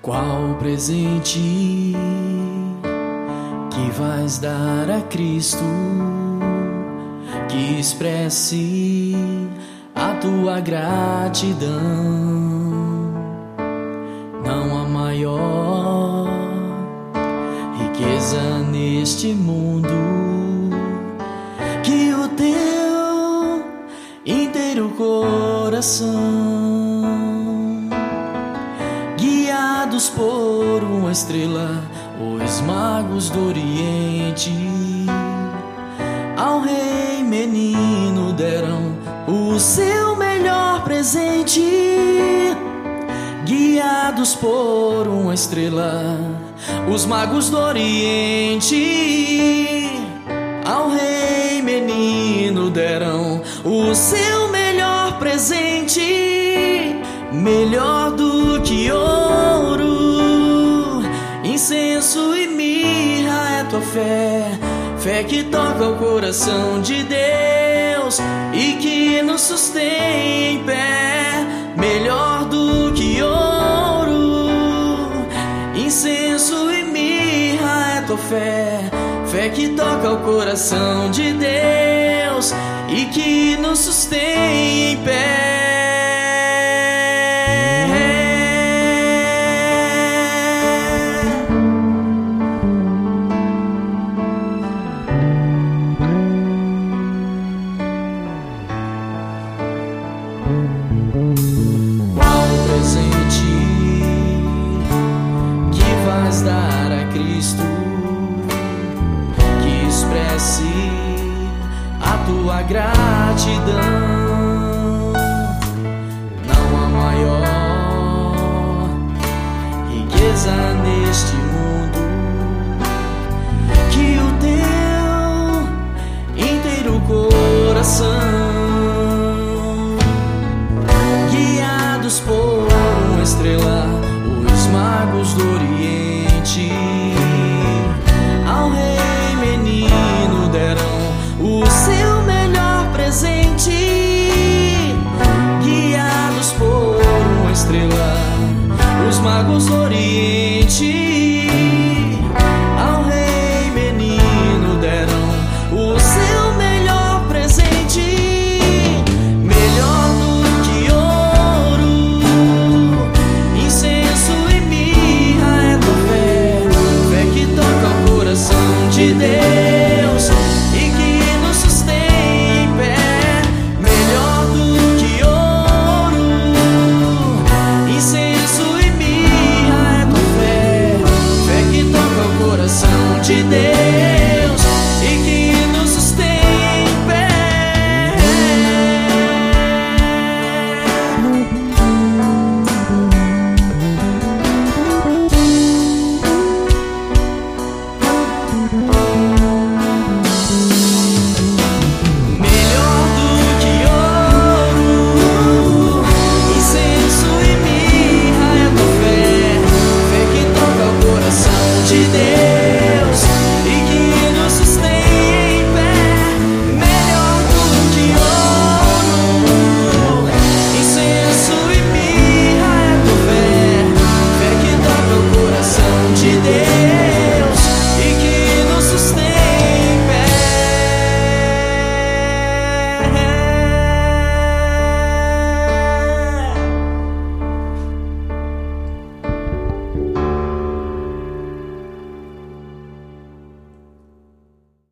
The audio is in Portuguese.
Qual presente que vais dar a Cristo que expresse a tua gratidão? Não há maior riqueza neste mundo que o teu inteiro coração. Guiados por uma estrela, os magos do Oriente ao rei menino deram o seu melhor presente. Guiados por uma estrela, os magos do Oriente ao rei menino deram o seu melhor presente. Melhor do que ouro, incenso e mirra é tua fé, fé que toca o coração de Deus e que nos sustém em pé. Melhor do que ouro, incenso e mirra é tua fé, fé que toca o coração de Deus e que nos sustém em pé. Qual presente que vais dar a Cristo que expresse a tua gratidão? Não há maior riqueza neste mundo que o teu inteiro coração. Por uma estrela, os magos do Oriente ao rei menino deram o seu melhor presente. Guiados por uma estrela, os magos do Oriente ao rei menino deram o seu melhor presente. De Deus e que nos sustém em pé. Melhor do que ouro, incenso e mirra é tua fé, fé que toca o coração de Deus e que nos sustém em pé. De Deus.